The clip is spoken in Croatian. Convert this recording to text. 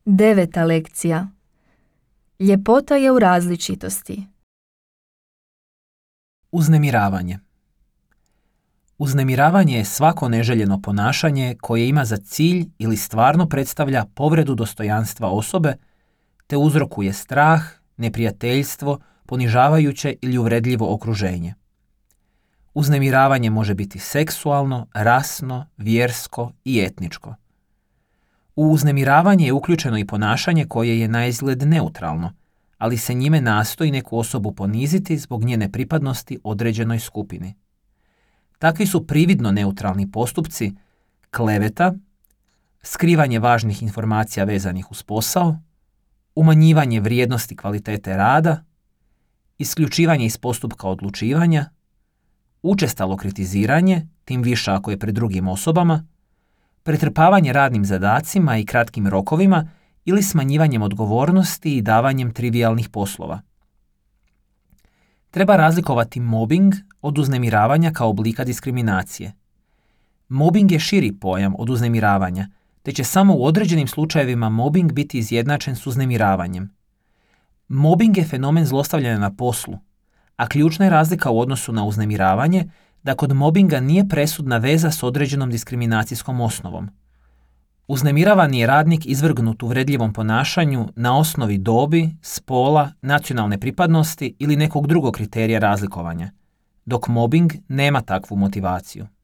9. lekcija. Ljepota je u različitosti. Uznemiravanje. Uznemiravanje je svako neželjeno ponašanje koje ima za cilj ili stvarno predstavlja povredu dostojanstva osobe te uzrokuje strah, neprijateljstvo, ponižavajuće ili uvredljivo okruženje. Uznemiravanje može biti seksualno, rasno, vjersko i etničko. U uznemiravanje je uključeno i ponašanje koje je naizgled neutralno, ali se njime nastoji neku osobu poniziti zbog njene pripadnosti određenoj skupini. Takvi su prividno neutralni postupci kleveta, skrivanje važnih informacija vezanih uz posao, umanjivanje vrijednosti kvalitete rada, isključivanje iz postupka odlučivanja, učestalo kritiziranje, tim više ako je pred drugim osobama, pretrpavanje radnim zadacima i kratkim rokovima ili smanjivanjem odgovornosti i davanjem trivijalnih poslova. Treba razlikovati mobing od uznemiravanja kao oblika diskriminacije. Mobing je širi pojam od uznemiravanja, te će samo u određenim slučajevima mobing biti izjednačen s uznemiravanjem. Mobing je fenomen zlostavljanja na poslu, a ključna je razlika u odnosu na uznemiravanje da kod mobinga nije presudna veza s određenom diskriminacijskom osnovom. Uznemiravani je radnik izvrgnut uvredljivom ponašanju na osnovi dobi, spola, nacionalne pripadnosti ili nekog drugog kriterija razlikovanja, dok mobing nema takvu motivaciju.